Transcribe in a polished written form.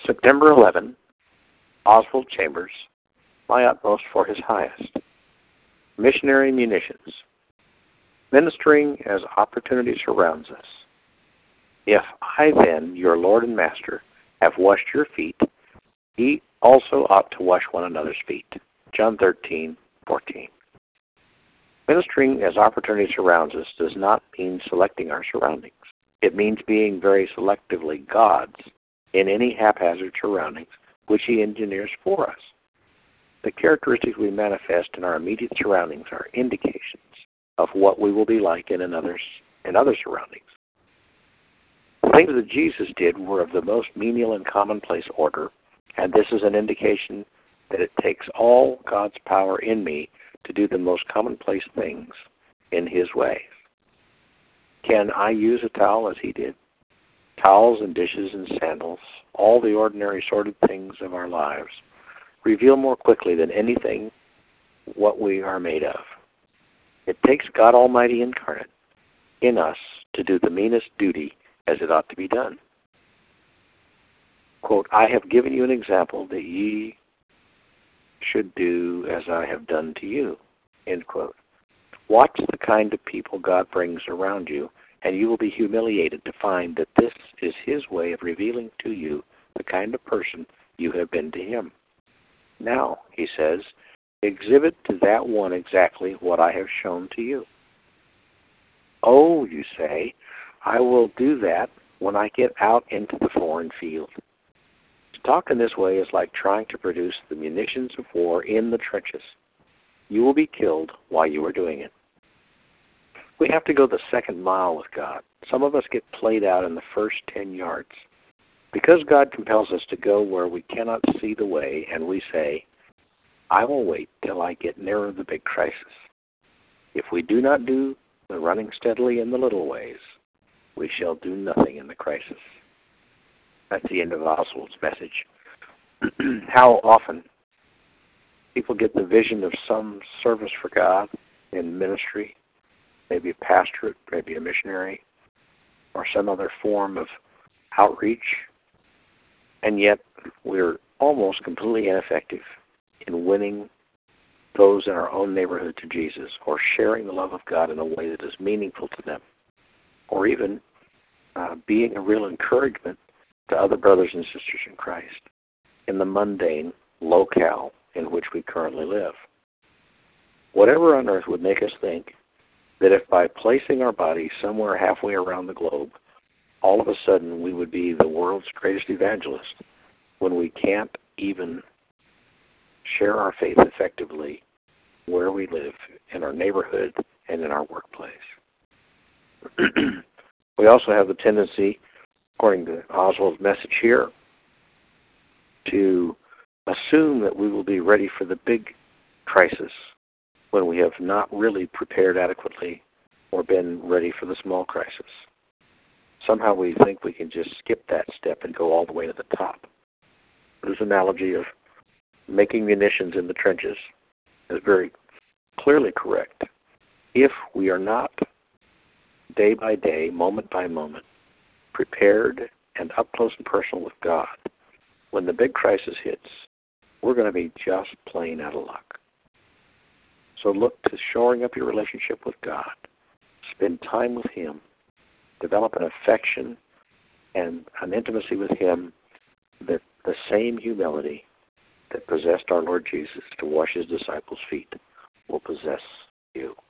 September 11, Oswald Chambers, My Utmost for His Highest. Missionary munitions. Ministering as opportunity surrounds us. If I then, your Lord and Master, have washed your feet, ye also ought to wash one another's feet. John 13:14. Ministering as opportunity surrounds us does not mean selecting our surroundings. It means being very selectively God's in any haphazard surroundings which He engineers for us. The characteristics we manifest in our immediate surroundings are indications of what we will be like in other surroundings. The things that Jesus did were of the most menial and commonplace order, and this is an indication that it takes all God's power in me to do the most commonplace things in His ways. Can I use a towel as He did? Towels and dishes and sandals, all the ordinary sordid things of our lives, reveal more quickly than anything what we are made of. It takes God Almighty incarnate in us to do the meanest duty as it ought to be done. Quote, I have given you an example that ye should do as I have done to you, end quote. Watch the kind of people God brings around you, and you will be humiliated to find that this is His way of revealing to you the kind of person you have been to Him. Now, He says, exhibit to that one exactly what I have shown to you. Oh, you say, I will do that when I get out into the foreign field. To talk in this way is like trying to produce the munitions of war in the trenches. You will be killed while you are doing it. We have to go the second mile with God. Some of us get played out in the first 10 yards. Because God compels us to go where we cannot see the way, and we say, I will wait till I get nearer the big crisis. If we do not do the running steadily in the little ways, we shall do nothing in the crisis. That's the end of Oswald's message. How often people get the vision of some service for God in ministry, maybe a pastorate, maybe a missionary, or some other form of outreach, and yet we're almost completely ineffective in winning those in our own neighborhood to Jesus, or sharing the love of God in a way that is meaningful to them, or even being a real encouragement to other brothers and sisters in Christ in the mundane locale in which we currently live. Whatever on earth would make us think that if by placing our bodies somewhere halfway around the globe, all of a sudden we would be the world's greatest evangelist, when we can't even share our faith effectively where we live, in our neighborhood and in our workplace. We also have the tendency, according to Oswald's message here, to assume that we will be ready for the big crisis when we have not really prepared adequately or been ready for the small crisis. Somehow we think we can just skip that step and go all the way to the top. This analogy of making munitions in the trenches is very clearly correct. If we are not day by day, moment by moment, prepared and up close and personal with God, when the big crisis hits, we're going to be just plain out of luck. So look to shoring up your relationship with God. Spend time with Him. Develop an affection and an intimacy with Him that the same humility that possessed our Lord Jesus to wash His disciples' feet will possess you.